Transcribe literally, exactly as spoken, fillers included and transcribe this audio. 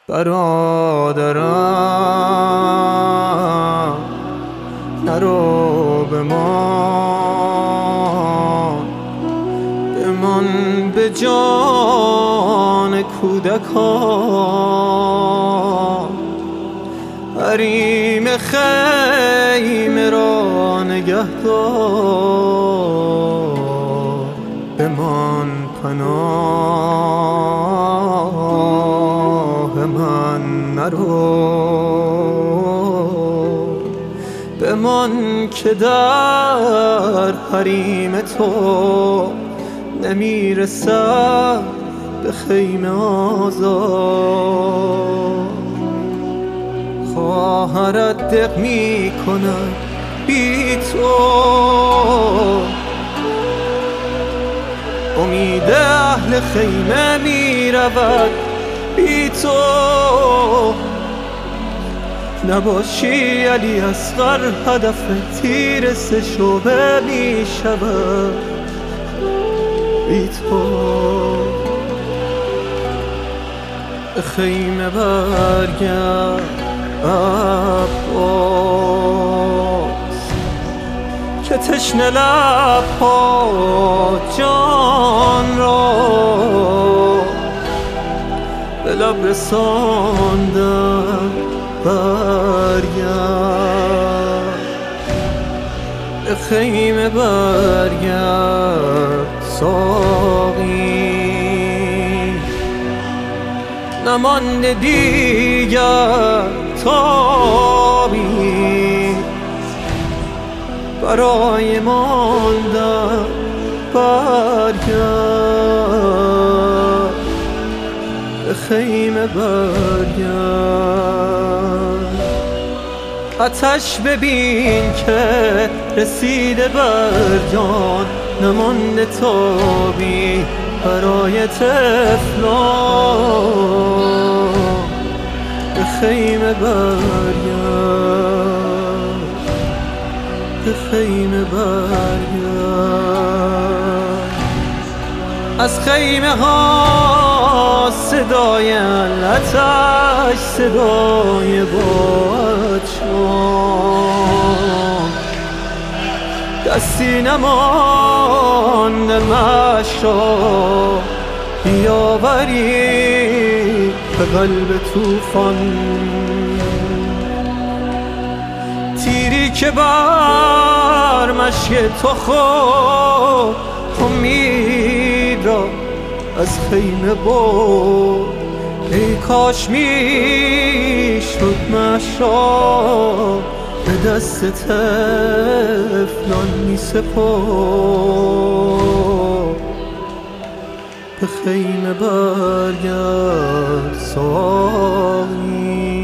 برادرم نرو بمان بمان به جان کودکان حریم خیمه را نگه دار بمان پناه من نرو بمان که در حریم تو نمیرسد به خیمه آزاد خواهرت دق می کند بی تو امید اهل خیمه می رود بی تو نباشی علی اصغر هدف تیر سه شعبه می شود بی تو به خیمه برگرد عباس که تشنه لبها جان را به لب رساندن برگرد به خیمه برگرد ساقی نمانده دیگر تابی برای ماندن برگرد به خیمه برگرد آتش ببین که رسیده بر جان نمانده تابی برای طفلان به خیمه برگرد به خیمه برگرد از خیمه ها صدای آتش صدای بادشان دستی نمانده مشا بیاوری به قلب توفان تیری که بر مشک تو خود امید را از خیمه برد ای کاش می شد مشا به دست طفلان می سپرد به خیمه برگرد ساقی